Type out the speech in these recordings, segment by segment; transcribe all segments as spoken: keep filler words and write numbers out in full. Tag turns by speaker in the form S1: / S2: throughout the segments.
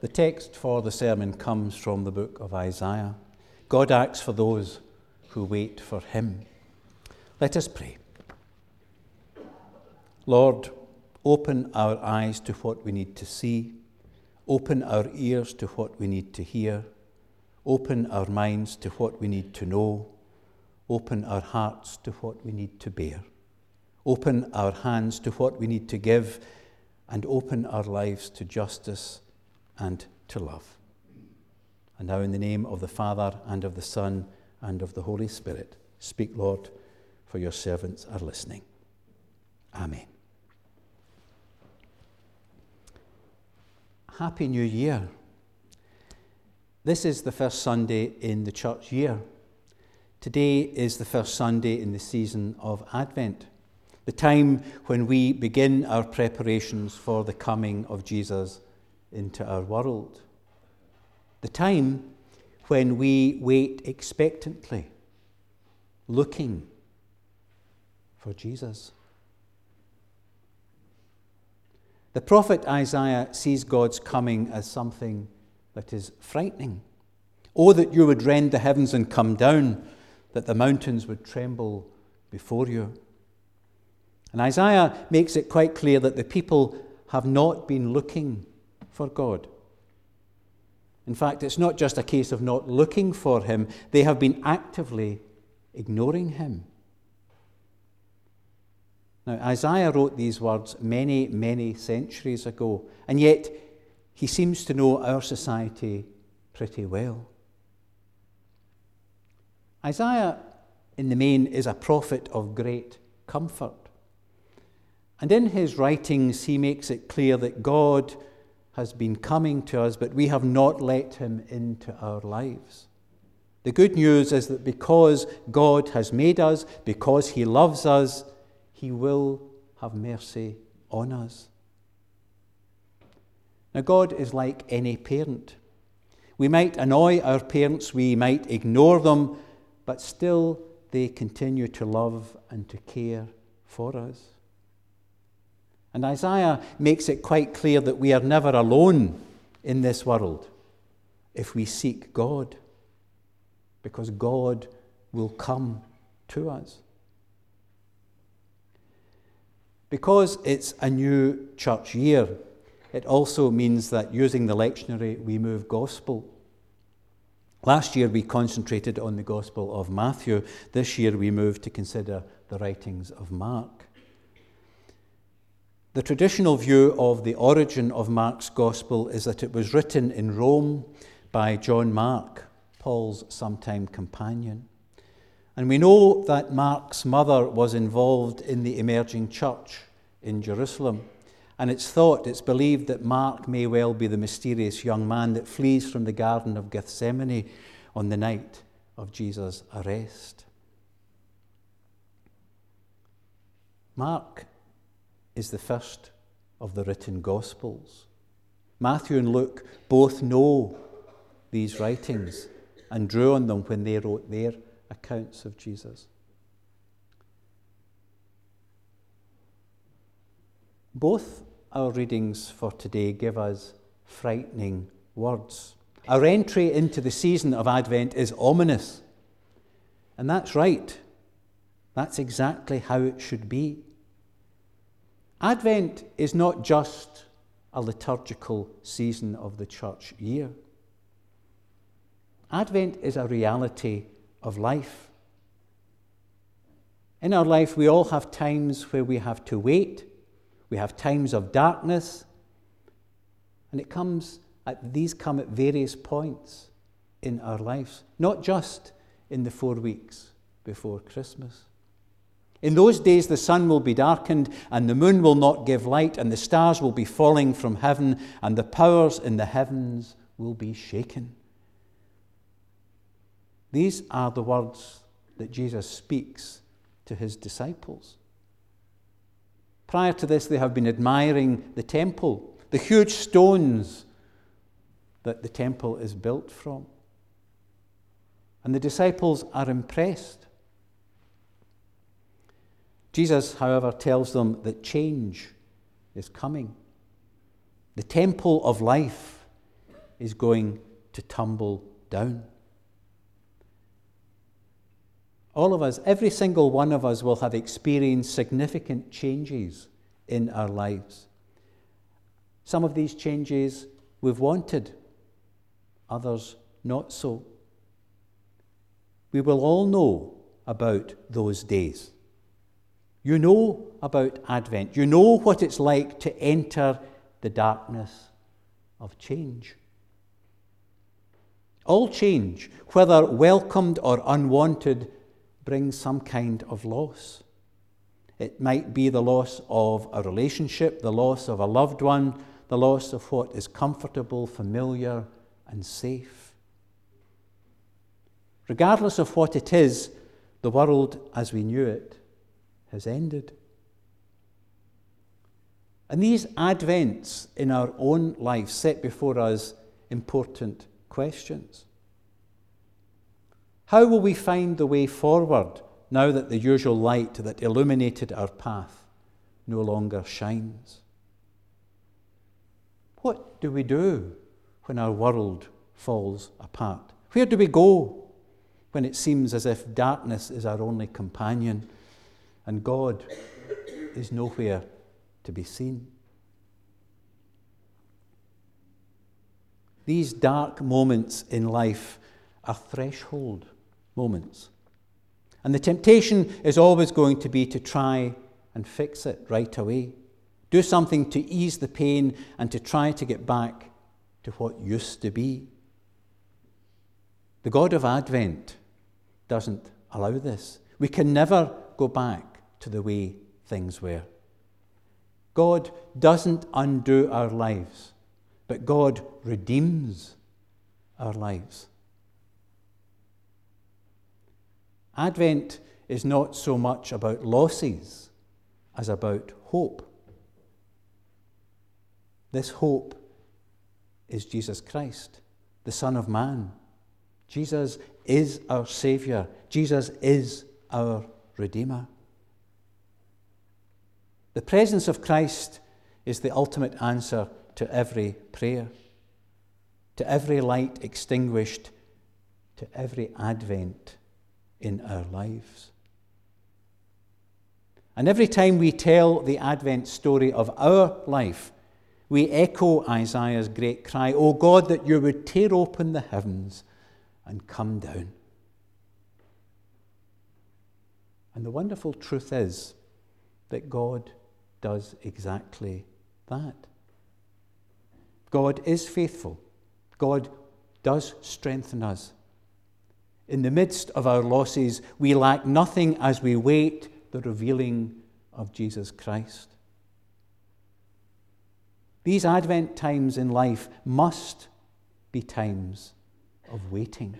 S1: The text for the sermon comes from the book of Isaiah. God acts for those who wait for him. Let us pray. Lord, open our eyes to what we need to see. Open our ears to what we need to hear. Open our minds to what we need to know. Open our hearts to what we need to bear. Open our hands to what we need to give, and open our lives to justice and to love. And now in the name of the Father, and of the Son, and of the Holy Spirit, speak, Lord, for your servants are listening. Amen. Happy New Year. This is the first Sunday in the church year. Today is the first Sunday in the season of Advent, the time when we begin our preparations for the coming of Jesus into our world. The time when we wait expectantly, looking for Jesus. The prophet Isaiah sees God's coming as something that is frightening. Oh, that you would rend the heavens and come down, that the mountains would tremble before you. And Isaiah makes it quite clear that the people have not been looking for God. In fact, it's not just a case of not looking for him, they have been actively ignoring him. Now, Isaiah wrote these words many, many centuries ago, and yet he seems to know our society pretty well. Isaiah, in the main, is a prophet of great comfort. And in his writings, he makes it clear that God has been coming to us, but we have not let him into our lives. The good news is that because God has made us, because he loves us, he will have mercy on us. Now, God is like any parent. We might annoy our parents, we might ignore them, but still they continue to love and to care for us. And Isaiah makes it quite clear that we are never alone in this world if we seek God, because God will come to us. Because it's a new church year, it also means that using the lectionary, we move gospel. Last year we concentrated on the Gospel of Matthew. This year we moved to consider the writings of Mark. The traditional view of the origin of Mark's Gospel is that it was written in Rome by John Mark, Paul's sometime companion. And we know that Mark's mother was involved in the emerging church in Jerusalem. And it's thought, it's believed that Mark may well be the mysterious young man that flees from the Garden of Gethsemane on the night of Jesus' arrest. Mark is the first of the written Gospels. Matthew and Luke both know these writings and drew on them when they wrote their accounts of Jesus. Both our readings for today give us frightening words. Our entry into the season of Advent is ominous. And that's right. That's exactly how it should be. Advent is not just a liturgical season of the church year. Advent is a reality of life. In our life, we all have times where we have to wait. We have times of darkness. And it comes at, these come at various points in our lives, not just in the four weeks before Christmas. In those days, the sun will be darkened, and the moon will not give light, and the stars will be falling from heaven, and the powers in the heavens will be shaken. These are the words that Jesus speaks to his disciples. Prior to this, they have been admiring the temple, the huge stones that the temple is built from. And the disciples are impressed. Jesus, however, tells them that change is coming. The temple of life is going to tumble down. All of us, every single one of us will have experienced significant changes in our lives. Some of these changes we've wanted, others not so. We will all know about those days. You know about Advent. You know what it's like to enter the darkness of change. All change, whether welcomed or unwanted, brings some kind of loss. It might be the loss of a relationship, the loss of a loved one, the loss of what is comfortable, familiar, and safe. Regardless of what it is, the world as we knew it has ended. And these Advents in our own life set before us important questions. How will we find the way forward now that the usual light that illuminated our path no longer shines? What do we do when our world falls apart? Where do we go when it seems as if darkness is our only companion and God is nowhere to be seen? These dark moments in life are threshold moments. And the temptation is always going to be to try and fix it right away. Do something to ease the pain and to try to get back to what used to be. The God of Advent doesn't allow this. We can never go back to the way things were. God doesn't undo our lives, but God redeems our lives. Advent is not so much about losses as about hope. This hope is Jesus Christ, the Son of Man. Jesus is our Saviour. Jesus is our Redeemer. The presence of Christ is the ultimate answer to every prayer, to every light extinguished, to every Advent in our lives. And every time we tell the Advent story of our life, we echo Isaiah's great cry, "O God, that you would tear open the heavens and come down." And the wonderful truth is that God does exactly that. God is faithful. God does strengthen us. In the midst of our losses, we lack nothing as we wait the revealing of Jesus Christ. These Advent times in life must be times of waiting.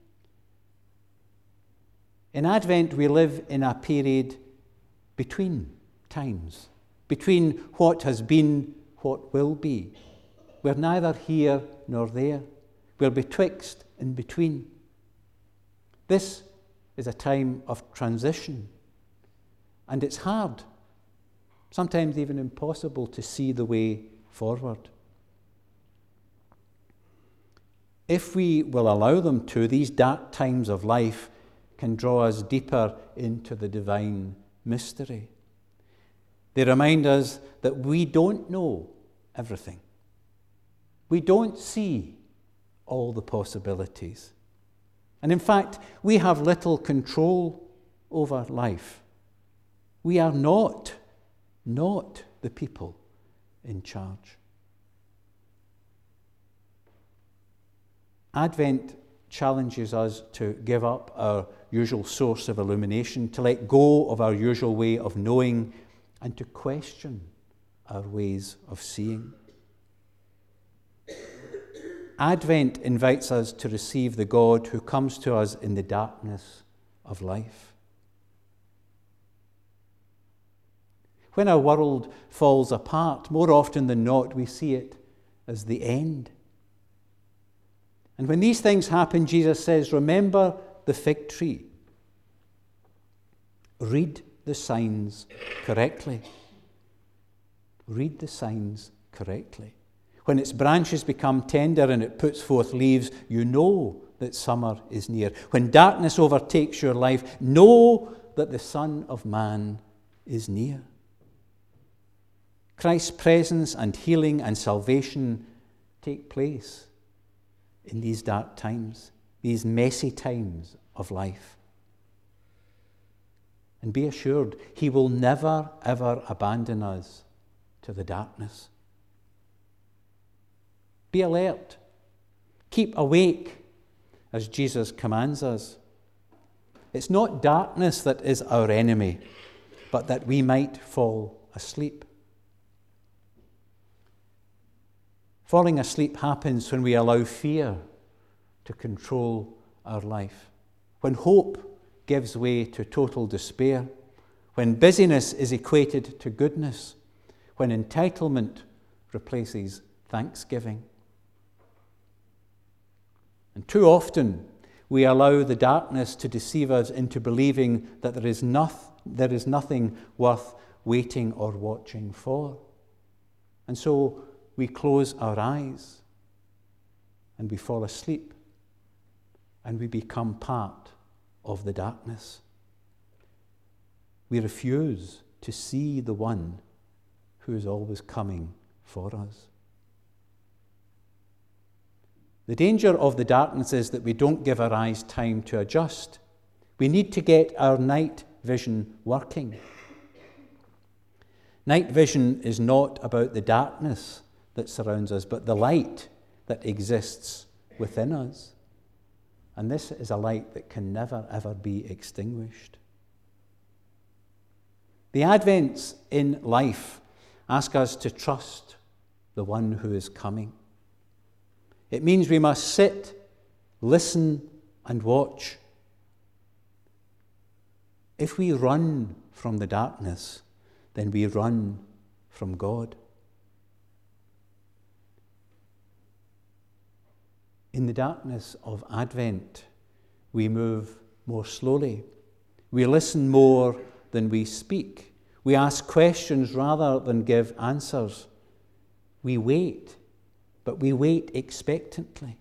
S1: In Advent, we live in a period between times, between what has been, what will be. We're neither here nor there. We're betwixt and between. This is a time of transition, and it's hard, sometimes even impossible, to see the way forward. If we will allow them to, these dark times of life can draw us deeper into the divine mystery. They remind us that we don't know everything. We don't see all the possibilities. And in fact, we have little control over life. We are not, not the people in charge. Advent challenges us to give up our usual source of illumination, to let go of our usual way of knowing, and to question our ways of seeing. Advent invites us to receive the God who comes to us in the darkness of life. When our world falls apart, more often than not, we see it as the end. And when these things happen, Jesus says, remember the fig tree. Read the signs correctly. Read the signs correctly. When its branches become tender and it puts forth leaves, you know that summer is near. When darkness overtakes your life, know that the Son of Man is near. Christ's presence and healing and salvation take place in these dark times, these messy times of life. And be assured, he will never, ever abandon us to the darkness. Be alert. Keep awake, as Jesus commands us. It's not darkness that is our enemy, but that we might fall asleep. Falling asleep happens when we allow fear to control our life, when hope gives way to total despair, when busyness is equated to goodness, when entitlement replaces thanksgiving. And too often we allow the darkness to deceive us into believing that there is, noth- there is nothing worth waiting or watching for. And so we close our eyes and we fall asleep and we become part of the darkness. We refuse to see the one who is always coming for us. The danger of the darkness is that we don't give our eyes time to adjust. We need to get our night vision working. Night vision is not about the darkness that surrounds us, but the light that exists within us. And this is a light that can never, ever be extinguished. The Advents in life ask us to trust the one who is coming. It means we must sit, listen, and watch. If we run from the darkness, then we run from God. In the darkness of Advent, we move more slowly. We listen more than we speak. We ask questions rather than give answers. We wait, but we wait expectantly.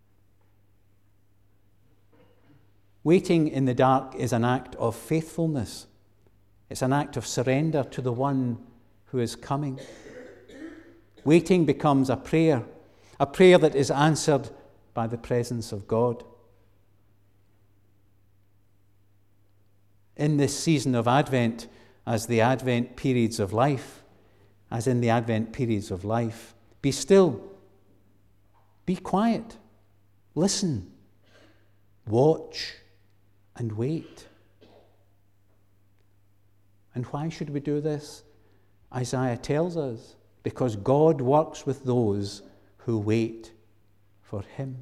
S1: Waiting in the dark is an act of faithfulness. It's an act of surrender to the one who is coming. Waiting becomes a prayer, a prayer that is answered by the presence of God. In this season of Advent, as the Advent periods of life, as in the Advent periods of life, be still, be quiet, listen, watch, and wait. And why should we do this? Isaiah tells us, because God works with those who wait for him.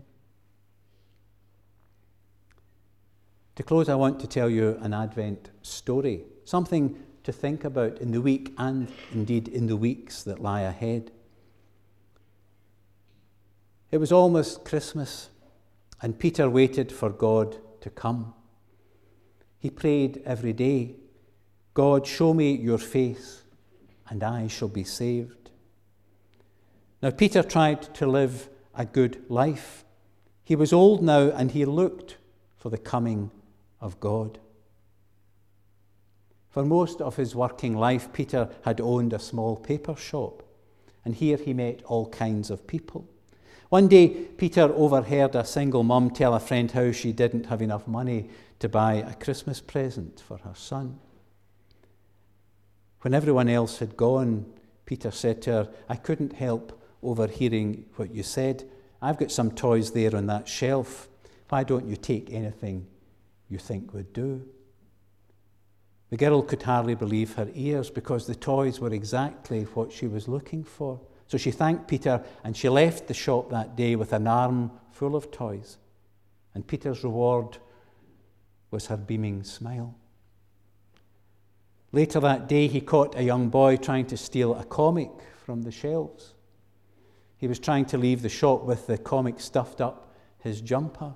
S1: To close, I want to tell you an Advent story, something to think about in the week and indeed in the weeks that lie ahead. It was almost Christmas, and Peter waited for God to come. He prayed every day, God, show me your face, and I shall be saved. Now, Peter tried to live a good life. He was old now, and he looked for the coming of God. For most of his working life, Peter had owned a small paper shop, and here he met all kinds of people. One day, Peter overheard a single mum tell a friend how she didn't have enough money to buy a Christmas present for her son. When everyone else had gone, Peter said to her, I couldn't help overhearing what you said. I've got some toys there on that shelf. Why don't you take anything you think would do? The girl could hardly believe her ears because the toys were exactly what she was looking for. So she thanked Peter and she left the shop that day with an arm full of toys. And Peter's reward was her beaming smile. Later that day, he caught a young boy trying to steal a comic from the shelves. He was trying to leave the shop with the comic stuffed up his jumper.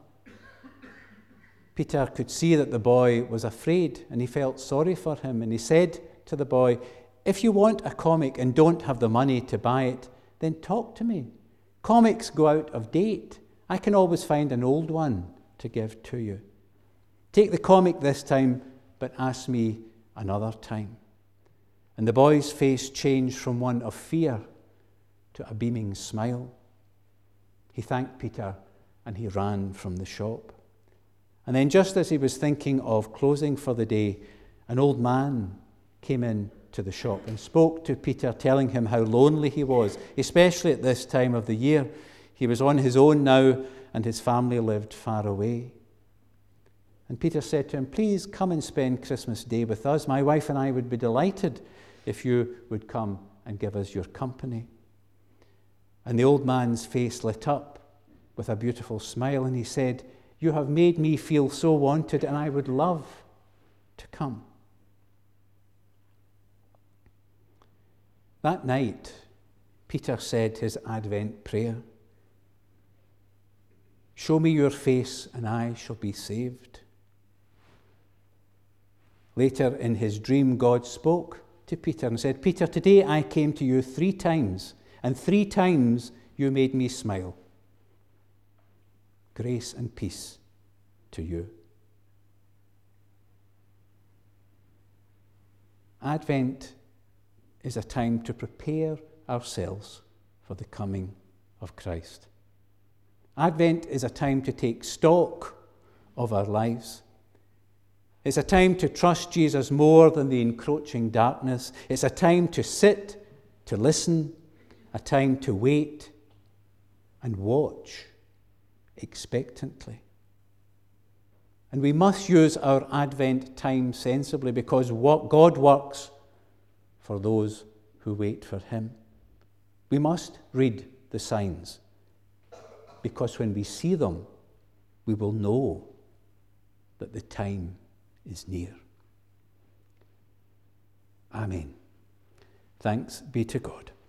S1: Peter could see that the boy was afraid, and he felt sorry for him. And he said to the boy, if you want a comic and don't have the money to buy it, then talk to me. Comics go out of date. I can always find an old one to give to you. Take the comic this time, but ask me another time. And the boy's face changed from one of fear to a beaming smile. He thanked Peter and he ran from the shop. And then just as he was thinking of closing for the day, an old man came in to the shop and spoke to Peter, telling him how lonely he was, especially at this time of the year. He was on his own now, and his family lived far away. And Peter said to him, "Please come and spend Christmas Day with us. My wife and I would be delighted if you would come and give us your company." And the old man's face lit up with a beautiful smile, and he said, "You have made me feel so wanted, and I would love to come." That night, Peter said his Advent prayer. "Show me your face, and I shall be saved." Later in his dream, God spoke to Peter and said, "Peter, today I came to you three times, and three times you made me smile. Grace and peace to you." Advent is a time to prepare ourselves for the coming of Christ. Advent is a time to take stock of our lives. It's a time to trust Jesus more than the encroaching darkness. It's a time to sit, to listen, a time to wait and watch expectantly. And we must use our Advent time sensibly, because what God works for those who wait for him. We must read the signs, because when we see them, we will know that the time is near. Amen. Thanks be to God.